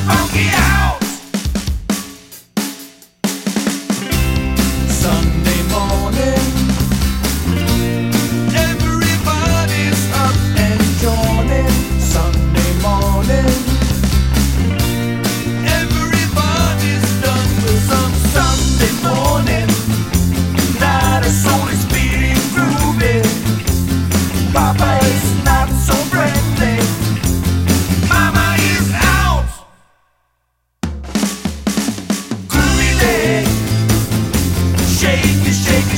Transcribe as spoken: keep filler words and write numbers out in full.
funky house. Sunday morning, everybody's up and joining. Sunday morning, everybody's done with some Sunday morning. Now the soul is beating, grooving. Papa is not so friendly. Mama is out. Groovy leg, shake it, shake it.